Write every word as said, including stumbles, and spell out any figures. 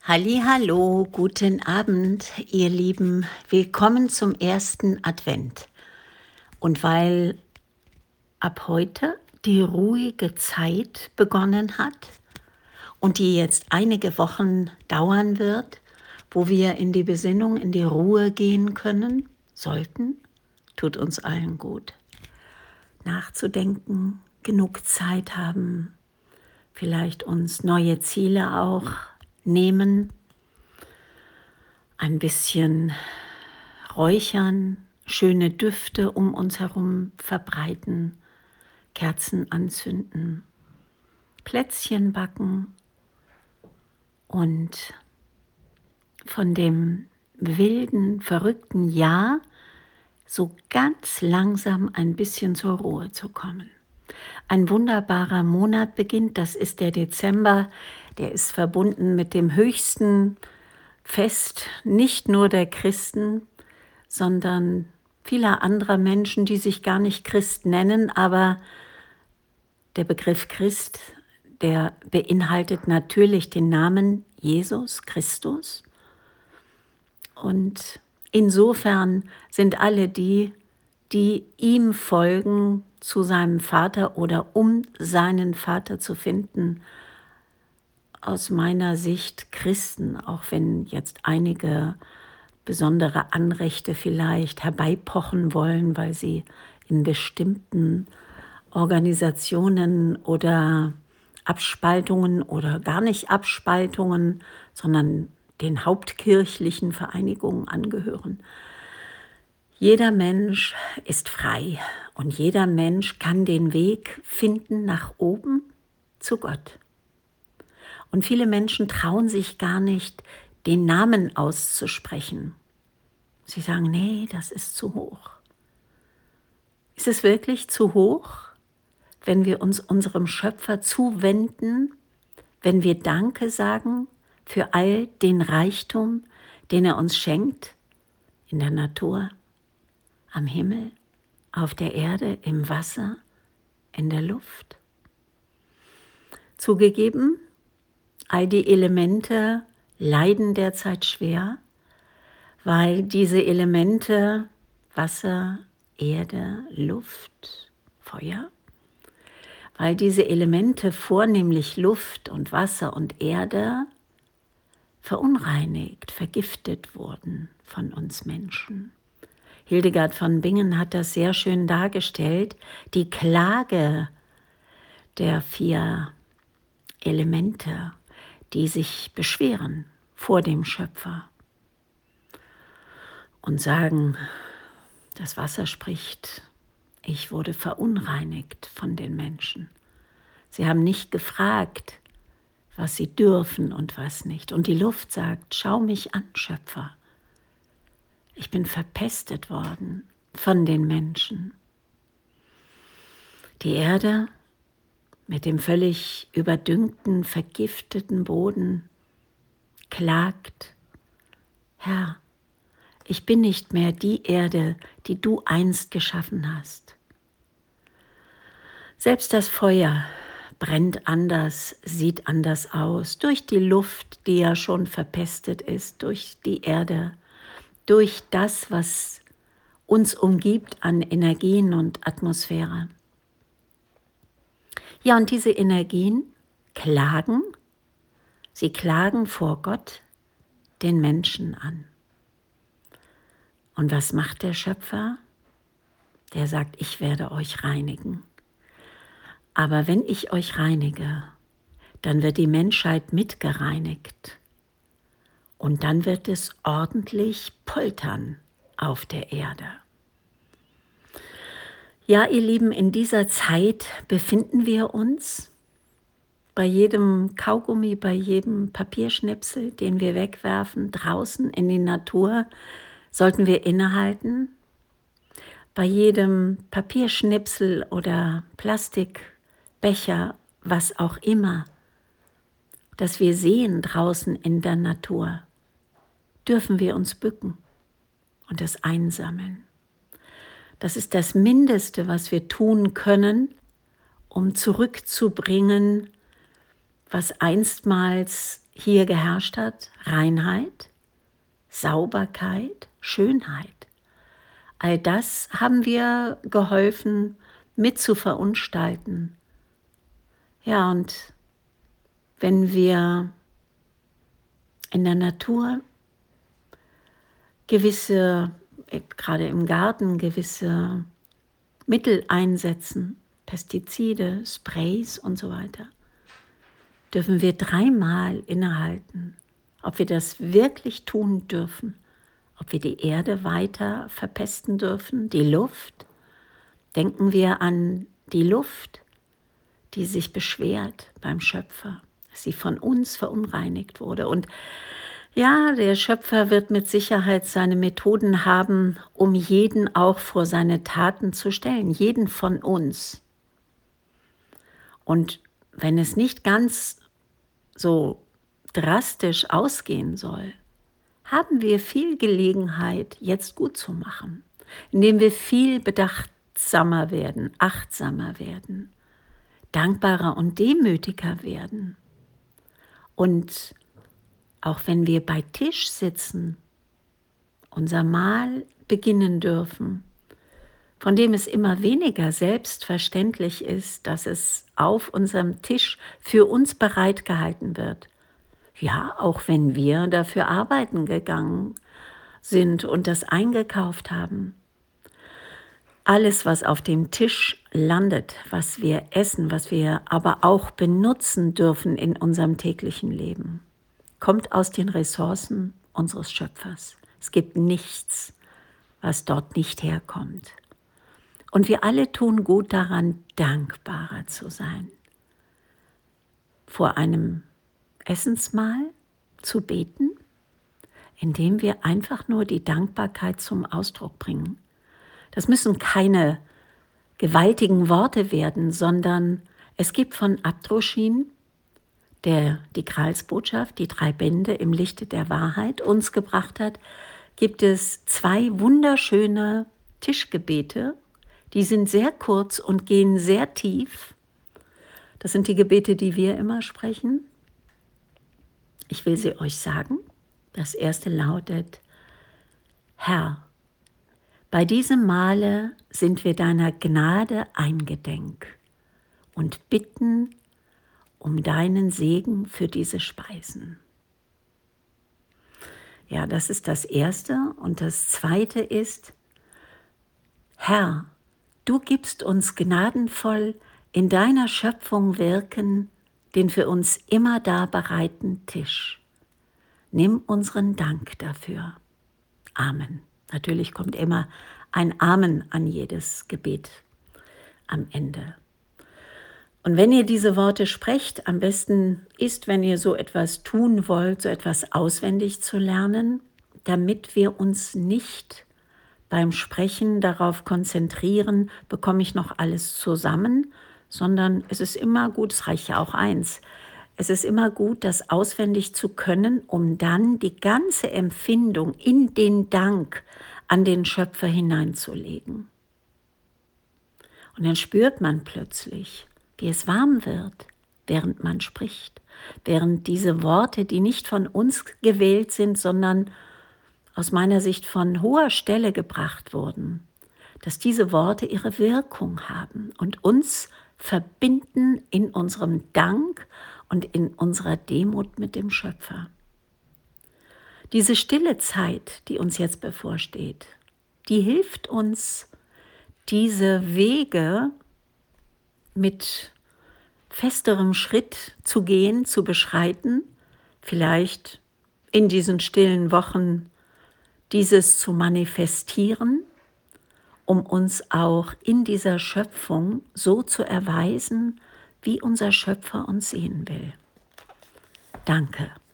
Hallihallo, guten Abend, ihr Lieben. Willkommen zum ersten Advent. Und weil ab heute die ruhige Zeit begonnen hat und die jetzt einige Wochen dauern wird, wo wir in die Besinnung, in die Ruhe gehen können, sollten, tut uns allen gut. Nachzudenken, genug Zeit haben, vielleicht uns neue Ziele auch nehmen, ein bisschen räuchern, schöne Düfte um uns herum verbreiten, Kerzen anzünden, Plätzchen backen und von dem wilden, verrückten Jahr so ganz langsam ein bisschen zur Ruhe zu kommen. Ein wunderbarer Monat beginnt, das ist der Dezember, der ist verbunden mit dem höchsten Fest, nicht nur der Christen, sondern vieler anderer Menschen, die sich gar nicht Christ nennen, aber der Begriff Christ, der beinhaltet natürlich den Namen Jesus Christus. Und insofern sind alle die, die ihm folgen, zu seinem Vater oder um seinen Vater zu finden, aus meiner Sicht Christen, auch wenn jetzt einige besondere Anrechte vielleicht herbeipochen wollen, weil sie in bestimmten Organisationen oder Abspaltungen oder gar nicht Abspaltungen, sondern den hauptkirchlichen Vereinigungen angehören. Jeder Mensch ist frei und jeder Mensch kann den Weg finden nach oben zu Gott. Und viele Menschen trauen sich gar nicht, den Namen auszusprechen. Sie sagen, nee, das ist zu hoch. Ist es wirklich zu hoch, wenn wir uns unserem Schöpfer zuwenden, wenn wir Danke sagen für all den Reichtum, den er uns schenkt, in der Natur, am Himmel, auf der Erde, im Wasser, in der Luft? Zugegeben, all die Elemente leiden derzeit schwer, weil diese Elemente Wasser, Erde, Luft, Feuer, weil diese Elemente, vornehmlich Luft und Wasser und Erde, verunreinigt, vergiftet wurden von uns Menschen. Hildegard von Bingen hat das sehr schön dargestellt, die Klage der vier Elemente, die sich beschweren vor dem Schöpfer und sagen, das Wasser spricht, ich wurde verunreinigt von den Menschen. Sie haben nicht gefragt, was sie dürfen und was nicht. Und die Luft sagt, schau mich an, Schöpfer. Ich bin verpestet worden von den Menschen. Die Erde mit dem völlig überdüngten, vergifteten Boden klagt, Herr, ich bin nicht mehr die Erde, die du einst geschaffen hast. Selbst das Feuer brennt anders, sieht anders aus, durch die Luft, die ja schon verpestet ist, durch die Erde, durch das, was uns umgibt an Energien und Atmosphäre. Ja, und diese Energien klagen, sie klagen vor Gott den Menschen an. Und was macht der Schöpfer? Der sagt, ich werde euch reinigen. Aber wenn ich euch reinige, dann wird die Menschheit mitgereinigt. Und dann wird es ordentlich poltern auf der Erde. Ja, ihr Lieben, in dieser Zeit befinden wir uns. Bei jedem Kaugummi, bei jedem Papierschnipsel, den wir wegwerfen, draußen in die Natur, sollten wir innehalten. Bei jedem Papierschnipsel oder Plastikbecher, was auch immer, das wir sehen draußen in der Natur, dürfen wir uns bücken und es einsammeln. Das ist das Mindeste, was wir tun können, um zurückzubringen was einstmals hier geherrscht hat, Reinheit, Sauberkeit, Schönheit. All das haben wir geholfen, mit zu verunstalten. Ja, und wenn wir in der Natur gewisse, gerade im Garten, gewisse Mittel einsetzen, Pestizide, Sprays und so weiter, dürfen wir dreimal innehalten, ob wir das wirklich tun dürfen, ob wir die Erde weiter verpesten dürfen, die Luft. Denken wir an die Luft, die sich beschwert beim Schöpfer, dass sie von uns verunreinigt wurde. Und ja, der Schöpfer wird mit Sicherheit seine Methoden haben, um jeden auch vor seine Taten zu stellen, jeden von uns. Und wenn es nicht ganz so drastisch ausgehen soll, haben wir viel Gelegenheit, jetzt gut zu machen, indem wir viel bedachtsamer werden, achtsamer werden, dankbarer und demütiger werden. Und auch wenn wir bei Tisch sitzen, unser Mahl beginnen dürfen, von dem es immer weniger selbstverständlich ist, dass es auf unserem Tisch für uns bereitgehalten wird. Ja, auch wenn wir dafür arbeiten gegangen sind und das eingekauft haben. Alles, was auf dem Tisch landet, was wir essen, was wir aber auch benutzen dürfen in unserem täglichen Leben, kommt aus den Ressourcen unseres Schöpfers. Es gibt nichts, was dort nicht herkommt. Und wir alle tun gut daran, dankbarer zu sein. Vor einem Essensmahl zu beten, indem wir einfach nur die Dankbarkeit zum Ausdruck bringen. Das müssen keine gewaltigen Worte werden, sondern es gibt von Abdrushin, der die Gralsbotschaft, die drei Bände im Lichte der Wahrheit uns gebracht hat, gibt es zwei wunderschöne Tischgebete, die sind sehr kurz und gehen sehr tief. Das sind die Gebete, die wir immer sprechen. Ich will sie euch sagen. Das erste lautet: Herr, bei diesem Male sind wir deiner Gnade eingedenk und bitten um deinen Segen für diese Speisen. Ja, das ist das Erste. Und das Zweite ist: Herr, du gibst uns gnadenvoll in deiner Schöpfung wirken, den für uns immer da bereiten Tisch. Nimm unseren Dank dafür. Amen. Natürlich kommt immer ein Amen an jedes Gebet am Ende. Und wenn ihr diese Worte sprecht, am besten ist, wenn ihr so etwas tun wollt, so etwas auswendig zu lernen, damit wir uns nicht beim Sprechen darauf konzentrieren, bekomme ich noch alles zusammen, sondern es ist immer gut, es reicht ja auch eins, es ist immer gut, das auswendig zu können, um dann die ganze Empfindung in den Dank an den Schöpfer hineinzulegen. Und dann spürt man plötzlich, wie es warm wird, während man spricht, während diese Worte, die nicht von uns gewählt sind, sondern aus meiner Sicht von hoher Stelle gebracht wurden, dass diese Worte ihre Wirkung haben und uns verbinden in unserem Dank und in unserer Demut mit dem Schöpfer. Diese stille Zeit, die uns jetzt bevorsteht, die hilft uns, diese Wege mit festerem Schritt zu gehen, zu beschreiten, vielleicht in diesen stillen Wochen dieses zu manifestieren, um uns auch in dieser Schöpfung so zu erweisen, wie unser Schöpfer uns sehen will. Danke.